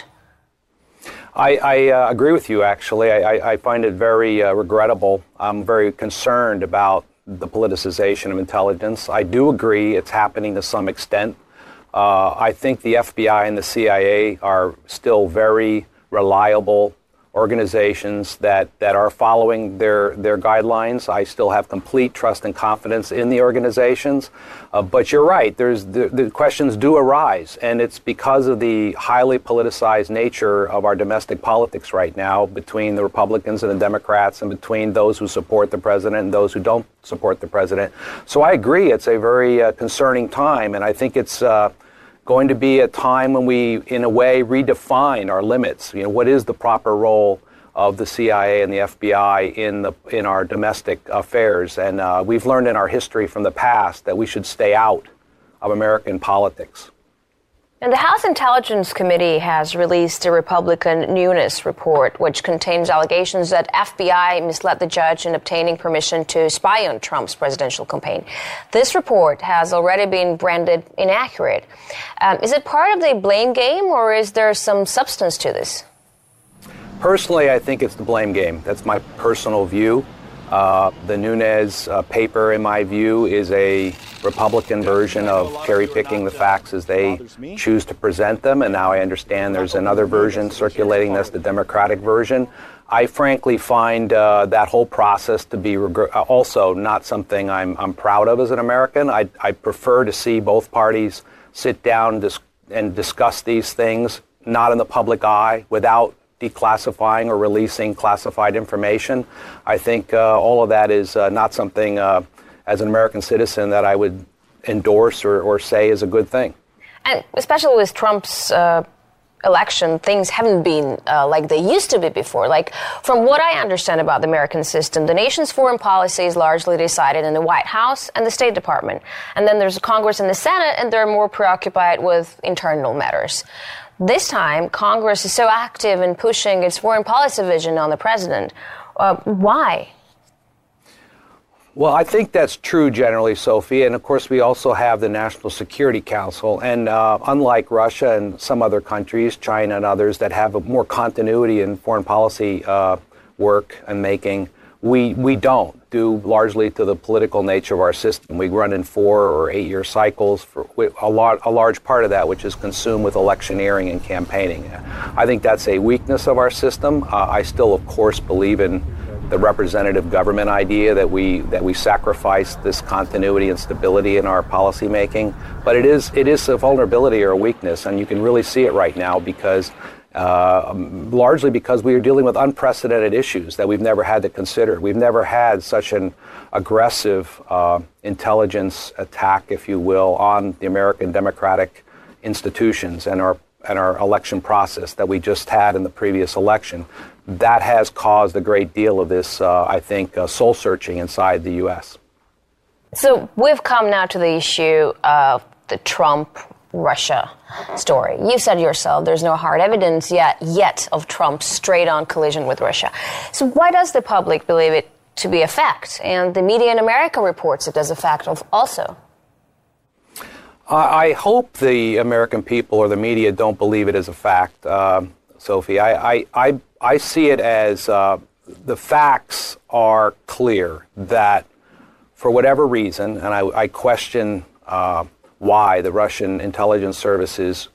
I, I uh, agree with you, actually. I, I find it very uh, regrettable. I'm very concerned about the politicization of intelligence. I do agree it's happening to some extent. Uh, I think the F B I and the C I A are still very reliable organizations that, that are following their, their guidelines. I still have complete trust and confidence in the organizations. Uh, but you're right, there's the, the questions do arise, and it's because of the highly politicized nature of our domestic politics right now between the Republicans and the Democrats and between those who support the president and those who don't support the president. So I agree, it's a very uh, concerning time, and I think it's uh, going to be a time when we, in a way, redefine our limits. You know, what is the proper role of the C I A and the F B I in the in our domestic affairs? And uh, we've learned in our history from the past that we should stay out of American politics. And the House Intelligence Committee has released a Republican Nunes report, which contains allegations that F B I misled the judge in obtaining permission to spy on Trump's presidential campaign. This report has already been branded inaccurate. Um, is it part of the blame game, or is there some substance to this? Personally, I think it's the blame game. That's my personal view. Uh, the Nunes uh, paper, in my view, is a Republican version of cherry-picking the facts as they choose to present them, and now I understand there's another version circulating that's the Democratic version. I frankly find uh, that whole process to be reg- also not something I'm, I'm proud of as an American. I, I prefer to see both parties sit down dis- and discuss these things, not in the public eye, without declassifying or releasing classified information. I think uh, all of that is uh, not something, uh, as an American citizen, that I would endorse or, or say is a good thing. And especially with Trump's uh, election, things haven't been uh, like they used to be before. Like, from what I understand about the American system, the nation's foreign policy is largely decided in the White House and the State Department. And then there's a Congress and the Senate, and they're more preoccupied with internal matters. This time, Congress is so active in pushing its foreign policy vision on the president. Uh, why? Well, I think that's true generally, Sophie. And of course, we also have the National Security Council. And uh, unlike Russia and some other countries, China and others that have a more continuity in foreign policy uh, work and making, we, we don't, due largely to the political nature of our system. We run in four or eight year cycles, for a, lot, a large part of that which is consumed with electioneering and campaigning. I think that's a weakness of our system. Uh, I still, of course, believe in the representative government idea that we that we sacrifice this continuity and stability in our policy making, but it is it is a vulnerability or a weakness, and you can really see it right now because uh, largely because we are dealing with unprecedented issues that we've never had to consider. We've never had such an aggressive uh, intelligence attack, if you will, on the American democratic institutions and our and our election process that we just had in the previous election. That has caused a great deal of this, uh, I think, uh, soul-searching inside the U S. So we've come now to the issue of the Trump-Russia story. You said yourself there's no hard evidence yet, yet of Trump's straight-on collision with Russia. So why does the public believe it to be a fact? And the media in America reports it as a fact of also. I hope the American people or the media don't believe it as a fact, uh, Sophie. I, I, I, I see it as uh, the facts are clear that for whatever reason, and I, I question uh, why the Russian intelligence services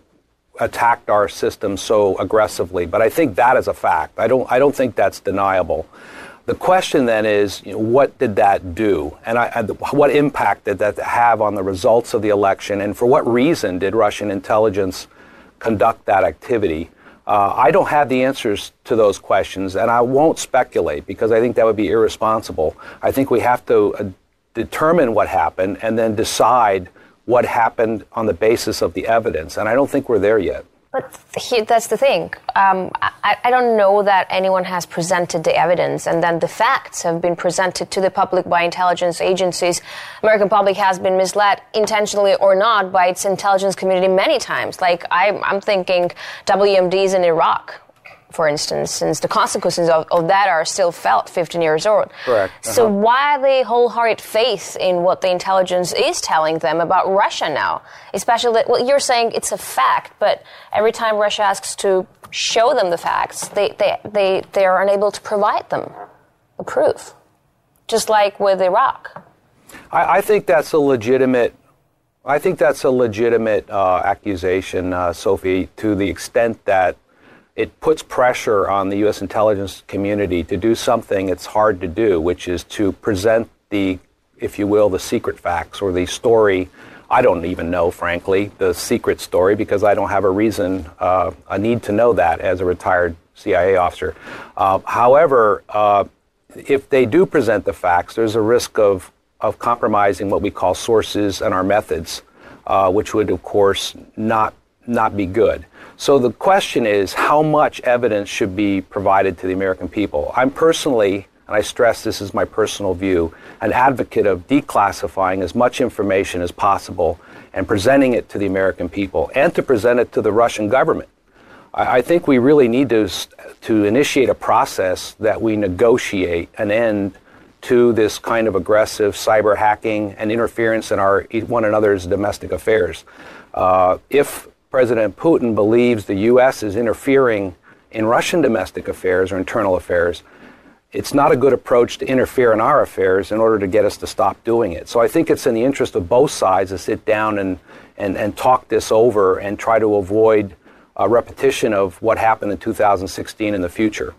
attacked our system so aggressively, but I think that is a fact. I don't, I don't think that's deniable. The question then is, you know, what did that do? And I, I, what impact did that have on the results of the election? And for what reason did Russian intelligence conduct that activity? Uh, I don't have the answers to those questions, and I won't speculate because I think that would be irresponsible. I think we have to uh, determine what happened and then decide what happened on the basis of the evidence. And I don't think we're there yet. But he, that's the thing. Um, I, I don't know that anyone has presented the evidence, and then the facts have been presented to the public by intelligence agencies. American public has been misled, intentionally or not, by its intelligence community many times. Like, I, I'm thinking W M Ds in Iraq, for instance, since the consequences of, of that are still felt fifteen years old. Correct. Uh-huh. So why the wholehearted faith in what the intelligence is telling them about Russia now? Especially that, well, you're saying it's a fact, but every time Russia asks to show them the facts, they, they, they, they are unable to provide them the proof. Just like with Iraq. I, I think that's a legitimate I think that's a legitimate uh, accusation, uh, Sophie, to the extent that it puts pressure on the U S intelligence community to do something it's hard to do, which is to present the, if you will, the secret facts or the story. I don't even know, frankly, the secret story because I don't have a reason, uh, a need to know that as a retired C I A officer. Uh, however, uh, if they do present the facts, there's a risk of, of compromising what we call sources and our methods, uh, which would, of course, not not be good. So the question is, how much evidence should be provided to the American people? I'm personally, and I stress this is my personal view, an advocate of declassifying as much information as possible and presenting it to the American people and to present it to the Russian government. I, I think we really need to, to initiate a process that we negotiate an end to this kind of aggressive cyber hacking and interference in our one another's domestic affairs. Uh, if President Putin believes the U S is interfering in Russian domestic affairs or internal affairs, it's not a good approach to interfere in our affairs in order to get us to stop doing it. So I think it's in the interest of both sides to sit down and, and, and talk this over and try to avoid a repetition of what happened in two thousand sixteen in the future.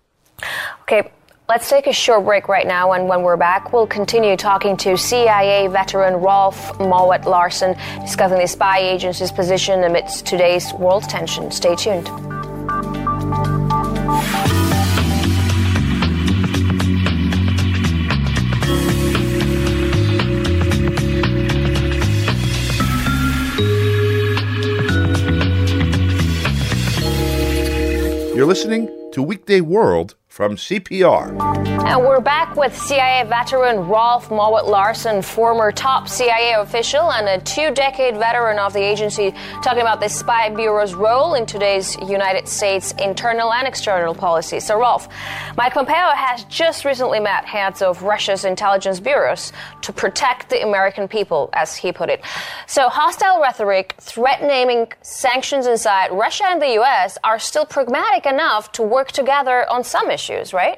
Okay. Let's take a short break right now, and when we're back, we'll continue talking to C I A veteran Rolf Mowat Larsen, discussing the spy agency's position amidst today's world tension. Stay tuned. You're listening to Weekday World from C P R. And we're back with C I A veteran Rolf Mowat-Larsen, former top C I A official and a two-decade veteran of the agency, talking about the spy bureau's role in today's United States internal and external policy. So, Rolf, Mike Pompeo has just recently met heads of Russia's intelligence bureaus to protect the American people, as he put it. So, hostile rhetoric, threatening sanctions inside Russia and the U S are still pragmatic enough to work together on some issues. Issues, right?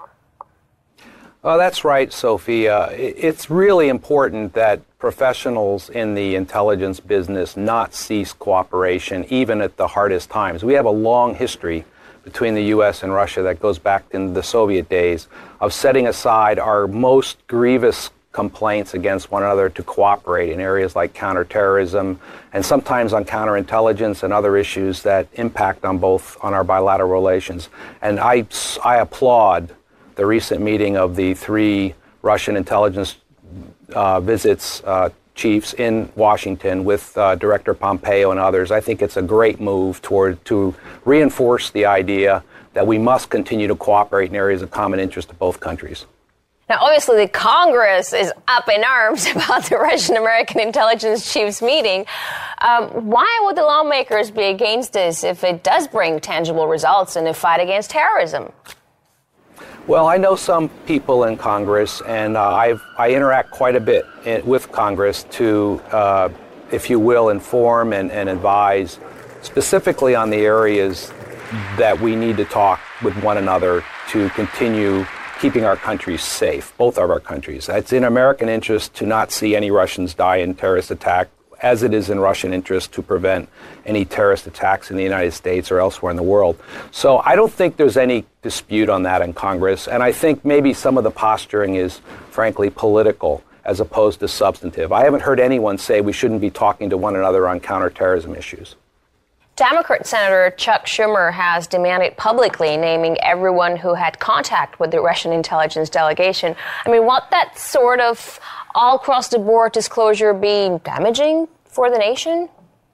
Oh, that's right, Sophie. Uh, it's really important that professionals in the intelligence business not cease cooperation, even at the hardest times. We have a long history between the U S and Russia that goes back in the Soviet days of setting aside our most grievous complaints against one another to cooperate in areas like counterterrorism and sometimes on counterintelligence and other issues that impact on both on our bilateral relations. And I, I applaud the recent meeting of the three Russian intelligence uh, visits uh, chiefs in Washington with uh, Director Pompeo and others. I think it's a great move toward to reinforce the idea that we must continue to cooperate in areas of common interest to both countries. Now, obviously, the Congress is up in arms about the Russian-American intelligence chiefs meeting. Um, why would the lawmakers be against this if it does bring tangible results in the fight against terrorism? Well, I know some people in Congress, and uh, I've, I interact quite a bit in, with Congress to, uh, if you will, inform and, and advise specifically on the areas that we need to talk with one another to continue keeping our countries safe, both of our countries. It's in American interest to not see any Russians die in terrorist attack, as it is in Russian interest to prevent any terrorist attacks in the United States or elsewhere in the world. So I don't think there's any dispute on that in Congress, and I think maybe some of the posturing is, frankly, political as opposed to substantive. I haven't heard anyone say we shouldn't be talking to one another on counterterrorism issues. Democrat Senator Chuck Schumer has demanded publicly naming everyone who had contact with the Russian intelligence delegation. I mean, won't that sort of all-across-the-board disclosure be damaging for the nation?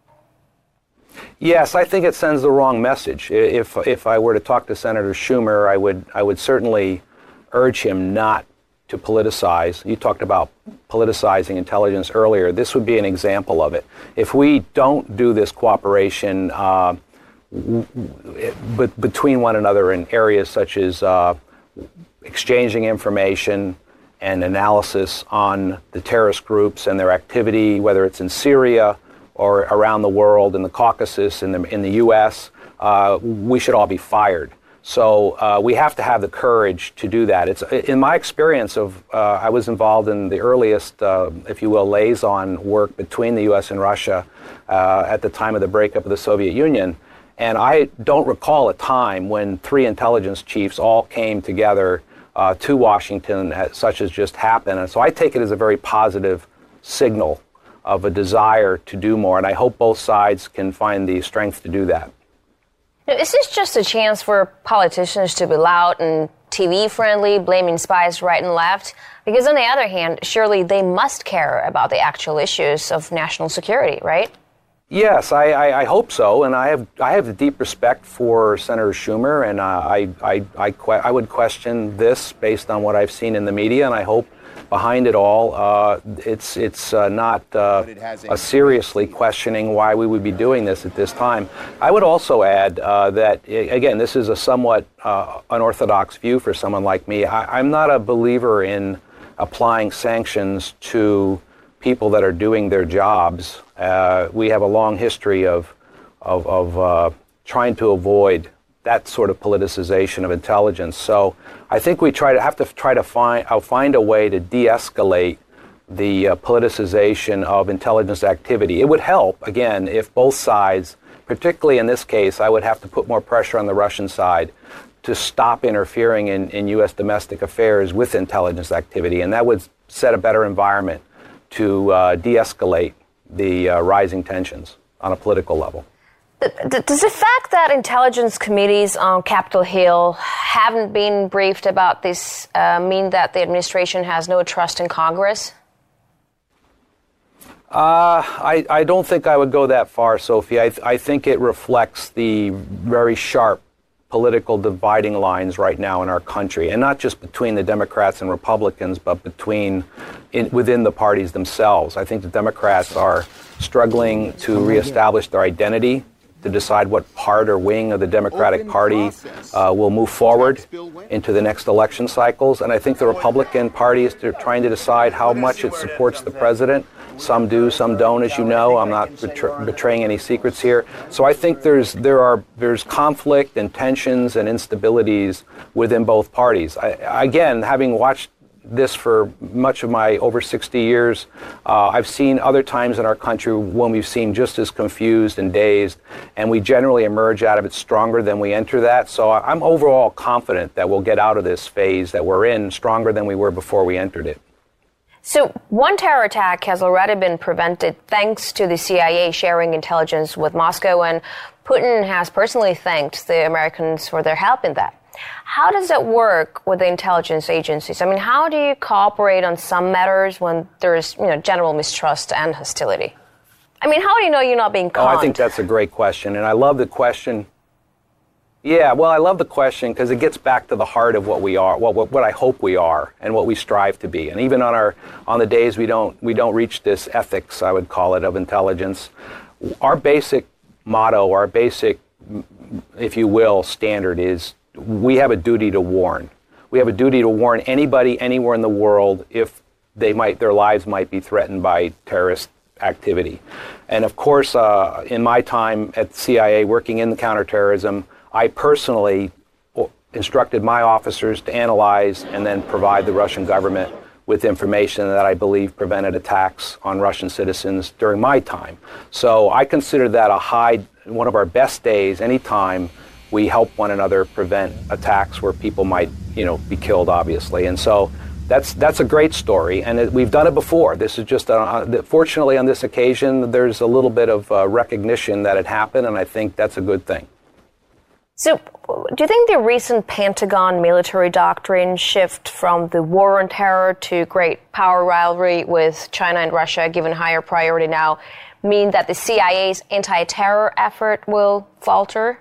Yes, I think it sends the wrong message. If if I were to talk to Senator Schumer, I would I would certainly urge him not to politicize. You talked about politicizing intelligence earlier. This would be an example of it. If we don't do this cooperation uh, w- w- between one another in areas such as uh, exchanging information and analysis on the terrorist groups and their activity, whether it's in Syria or around the world, in the Caucasus, in the, in the U S, uh, we should all be fired. So uh, we have to have the courage to do that. It's in my experience of uh, I was involved in the earliest, uh, if you will, liaison work between the U S and Russia uh, at the time of the breakup of the Soviet Union, and I don't recall a time when three intelligence chiefs all came together uh, to Washington, as, such as just happened. And so I take it as a very positive signal of a desire to do more, and I hope both sides can find the strength to do that. Is this just a chance for politicians to be loud and T V-friendly, blaming spies right and left? Because on the other hand, surely they must care about the actual issues of national security, right? Yes, I, I, I hope so, and I have I have a deep respect for Senator Schumer, and uh, I I I, que- I would question this based on what I've seen in the media, and I hope behind it all, uh, it's it's uh, not uh, a seriously questioning why we would be doing this at this time. I would also add uh, that, again, this is a somewhat uh, unorthodox view for someone like me. I, I'm not a believer in applying sanctions to people that are doing their jobs. Uh, we have a long history of of, of uh, trying to avoid that sort of politicization of intelligence. So I think we try to have to try to find uh, find a way to de-escalate the uh, politicization of intelligence activity. It would help, again, if both sides, particularly in this case, I would have to put more pressure on the Russian side to stop interfering in, in U S domestic affairs with intelligence activity, and that would set a better environment to uh, de-escalate the uh, rising tensions on a political level. Does the fact that intelligence committees on Capitol Hill haven't been briefed about this uh, mean that the administration has no trust in Congress? Uh, I, I don't think I would go that far, Sophie. I, th- I think it reflects the very sharp political dividing lines right now in our country, and not just between the Democrats and Republicans, but between in, within the parties themselves. I think the Democrats are struggling to reestablish their identity, to decide what part or wing of the Democratic Party uh, will move forward into the next election cycles. And I think the Republican Party is trying to decide how much it supports the president. Some do, some don't, as you know. I'm not betray- betraying any secrets here. So I think there's there are there's conflict and tensions and instabilities within both parties. I, again, having watched this for much of my over sixty years, uh, I've seen other times in our country when we've seen just as confused and dazed, and we generally emerge out of it stronger than we enter that. So I'm overall confident that we'll get out of this phase that we're in stronger than we were before we entered it. So one terror attack has already been prevented thanks to the C I A sharing intelligence with Moscow, and Putin has personally thanked the Americans for their help in that. How does it work with the intelligence agencies? I mean, how do you cooperate on some matters when there's, you know, general mistrust and hostility? I mean, how do you know you're not being conned? Oh, I think that's a great question, and I love the question. Yeah, well, I love the question because it gets back to the heart of what we are, what, what what I hope we are, and what we strive to be. And even on our on the days we don't we don't reach this ethics, I would call it, of intelligence, our basic motto, our basic, if you will, standard is we have a duty to warn. We have a duty to warn anybody anywhere in the world if they might their lives might be threatened by terrorist activity. And of course, uh, in my time at the C I A working in the counterterrorism, I personally instructed my officers to analyze and then provide the Russian government with information that I believe prevented attacks on Russian citizens during my time. So I consider that a high, one of our best days, anytime we help one another prevent attacks where people might, you know, be killed, obviously. And so that's that's a great story, and it, we've done it before. This is just, a, fortunately on this occasion, there's a little bit of uh, recognition that it happened, and I think that's a good thing. So do you think the recent Pentagon military doctrine shift from the war on terror to great power rivalry with China and Russia, given higher priority now, mean that the C I A's anti-terror effort will falter?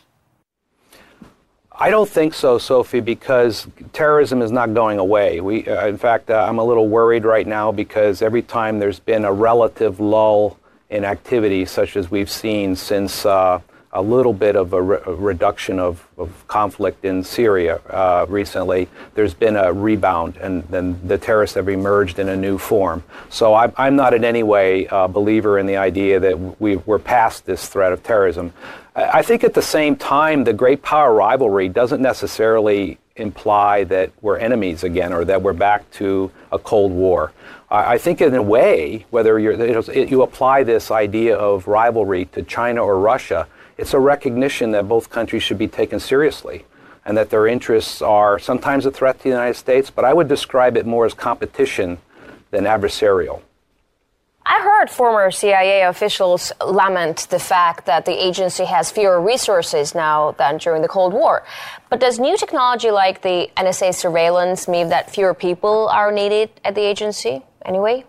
I don't think so, Sophie, because terrorism is not going away. We, uh, in fact, uh, I'm a little worried right now because every time there's been a relative lull in activity, such as we've seen since uh, a little bit of a, re- a reduction of, of conflict in Syria uh, recently, there's been a rebound, and then the terrorists have emerged in a new form. So I'm, I'm not in any way a believer in the idea that we, we're past this threat of terrorism. I think at the same time, the great power rivalry doesn't necessarily imply that we're enemies again or that we're back to a Cold War. I think in a way, whether you're, you apply this idea of rivalry to China or Russia, it's a recognition that both countries should be taken seriously and that their interests are sometimes a threat to the United States, but I would describe it more as competition than adversarial. I heard former C I A officials lament the fact that the agency has fewer resources now than during the Cold War. But does new technology like the N S A surveillance mean that fewer people are needed at the agency anyway?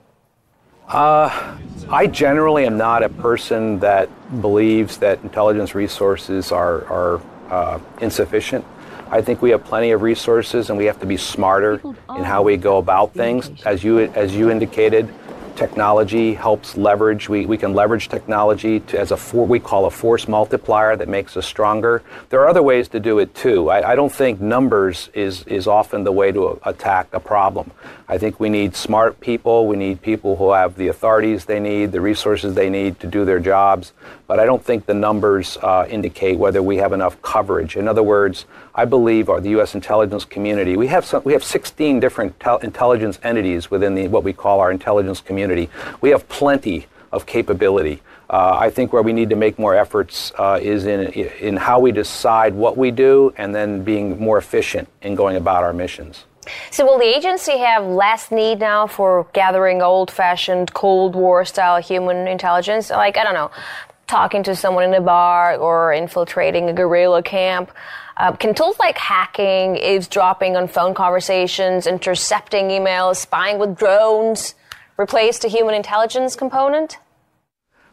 Uh, I generally am not a person that believes that intelligence resources are, are uh, insufficient. I think we have plenty of resources, and we have to be smarter in how we go about things. As you as you indicated, technology helps leverage. We, we can leverage technology to, as a for, we call a force multiplier that makes us stronger. There are other ways to do it too. I, I don't think numbers is is often the way to attack a problem. I think we need smart people. We need people who have the authorities they need, the resources they need to do their jobs. But I don't think the numbers uh, indicate whether we have enough coverage. In other words, I believe our the U S intelligence community. We have some, we have sixteen different tel- intelligence entities within the what we call our intelligence community. We have plenty of capability. Uh, I think where we need to make more efforts uh, is in in how we decide what we do, and then being more efficient in going about our missions. So will the agency have less need now for gathering old-fashioned Cold War-style human intelligence? Like, I don't know, talking to someone in a bar or infiltrating a guerrilla camp? Uh, can tools like hacking, eavesdropping on phone conversations, intercepting emails, spying with drones replace the human intelligence component?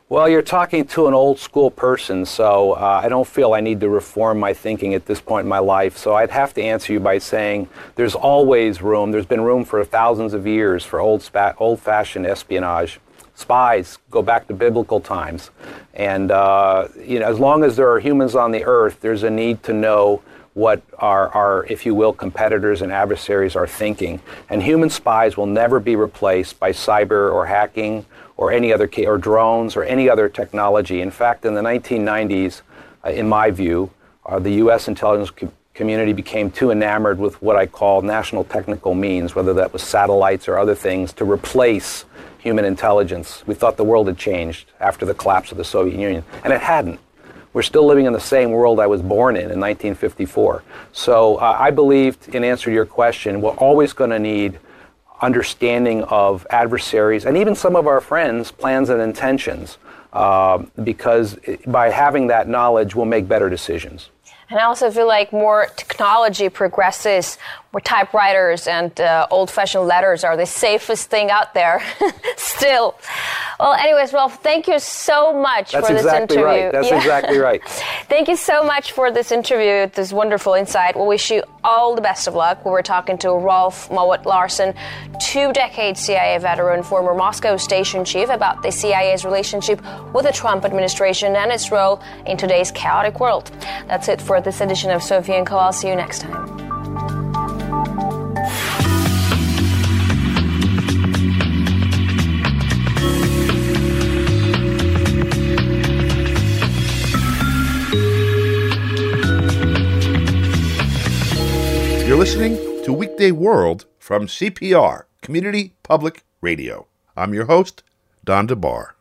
Well, you're talking to an old school person, so uh, I don't feel I need to reform my thinking at this point in my life. So I'd have to answer you by saying there's always room. There's been room for thousands of years for old spa- old-fashioned espionage. Spies go back to biblical times. And uh, you know, as long as there are humans on the earth, there's a need to know what our, our, if you will, competitors and adversaries are thinking. And human spies will never be replaced by cyber or hacking or any other, or drones or any other technology. In fact, in the nineteen nineties, uh, in my view, uh, the U S intelligence co- community became too enamored with what I call national technical means, whether that was satellites or other things, to replace human intelligence. We thought the world had changed after the collapse of the Soviet Union, and it hadn't. We're still living in the same world I was born in in nineteen fifty-four. So uh, I believed, in answer to your question, we're always going to need understanding of adversaries and even some of our friends' plans and intentions, uh, because by having that knowledge, we'll make better decisions. And I also feel like more technology progresses, more typewriters and uh, old-fashioned letters are the safest thing out there still. Well, anyways, Rolf, thank you so much That's for this exactly interview. Right. That's yeah. exactly right. Thank you so much for this interview, this wonderful insight. We wish you all the best of luck. We were talking to Rolf Mowat Larsen, two-decade C I A veteran, former Moscow station chief, about the C I A's relationship with the Trump administration and its role in today's chaotic world. That's it for this edition of Sophie and Co. I'll see you next time. You're listening to Weekday World from C P R, Community Public Radio. I'm your host, Don DeBar.